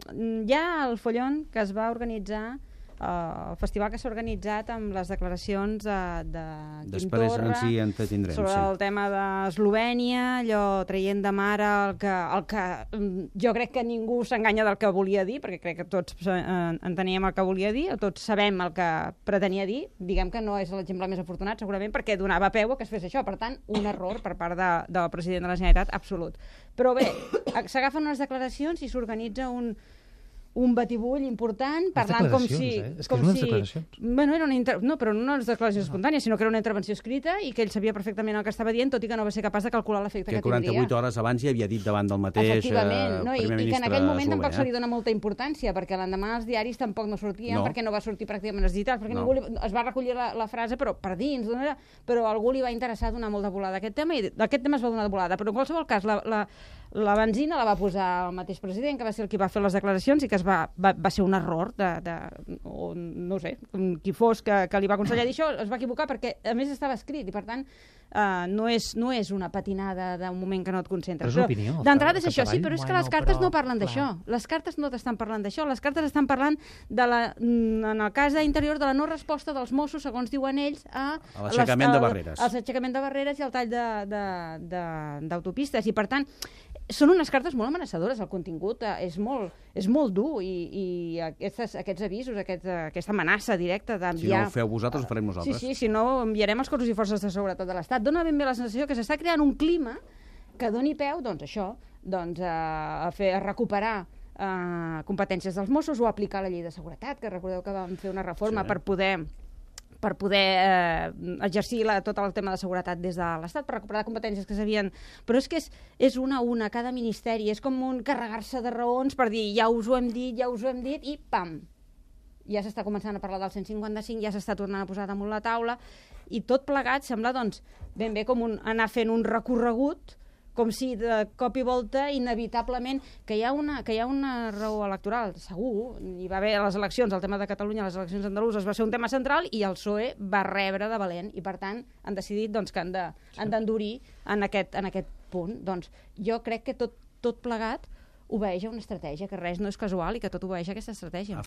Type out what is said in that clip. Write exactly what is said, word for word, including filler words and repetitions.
hi ha el follon que es va organitzar, Uh, el festival que s'ha organitzat amb les declaracions uh, de Quim Després Torra ens hi entretindrem, sobre sí. el tema d'Eslovènia, allò traient de mare el que, el que jo crec que ningú s'enganya del que volia dir, perquè crec que tots uh, enteníem el que volia dir, o tots sabem el que pretenia dir. Diguem que no és l'exemple més afortunat, segurament, perquè donava peu a que es fes això. Per tant, un error per part de, del president de la Generalitat absolut. Però bé, s'agafen unes declaracions i s'organitza un un batibull important, parlant com si... Eh? És que com és unes si, declaracions. Bueno, era una inter... No, però no unes declaracions espontànies, sinó que era una intervenció escrita i que ell sabia perfectament el que estava dient, tot i que no va ser capaç de calcular l'efecte que, que tindria. Que quaranta-vuit hores abans hi havia dit davant del mateix Efectivament, no? I, primer ministre i que en aquell moment eslovè, tampoc eh? se li dona molta importància, perquè l'endemà els diaris tampoc no sortien, no. perquè no va sortir pràcticament els digitals, perquè no. ningú li... es va recollir la, la frase, però per dins, era... però a algú li va interessar donar molt de volada a aquest tema, i aquest tema es va donar de volada, però en qualsevol cas, la, la, la benzina la va posar el mateix president, que va ser el qui va fer les declaracions i que es va, va, va ser un error de, de, o no sé, qui fos que, que li va aconsellar dir això, es va equivocar perquè a més estava escrit i per tant uh, no, és, no és una patinada d'un moment que no et concentres. Però és opinió. D'entrada és això, sí, però és que bueno, les cartes però, no parlen d'això. Les cartes no t'estan parlant d'això. Les cartes estan parlant de la, en el cas interior de la no resposta dels Mossos, segons diuen ells, a, a l'aixecament de barreres. Al l'aixecament de barreres i al tall d'autopistes. I per tant, són unes cartes molt amenaçadores, el contingut eh, és, molt, és molt dur i, i aquestes, aquests avisos, aquest, aquesta amenaça directa d'enviar... Si no ho feu vosaltres, ho farem nosaltres. Sí, sí, si no enviarem els cossos i forces de seguretat de l'Estat. Dóna ben bé la sensació que s'està creant un clima que doni peu, doncs això, doncs, a, fer, a recuperar eh, competències dels Mossos o aplicar la llei de seguretat, que recordeu que vam fer una reforma sí. per poder... per poder eh, exercir la, tot el tema de seguretat des de l'Estat, per recuperar competències que s'havien... Però és que és, és una a una, cada ministeri, és com un carregar-se de raons per dir ja us ho hem dit, ja us ho hem dit, i pam! Ja s'està començant a parlar del cent cinquanta-cinc, ja s'està tornant a posar damunt la taula, i tot plegat sembla, doncs, ben bé com un, anar fent un recorregut, com si de cop i volta, inevitablement, que hi ha una, que hi ha una raó electoral, segur, hi va haver a les eleccions, el tema de Catalunya, les eleccions andaluses, va ser un tema central i el P S O E va rebre de valent i, per tant, han decidit doncs, que han de, han d'endurir en aquest, en aquest punt. Doncs jo crec que tot, tot plegat obeeix a una estratègia, que res no és casual i que tot obeeix a aquesta estratègia.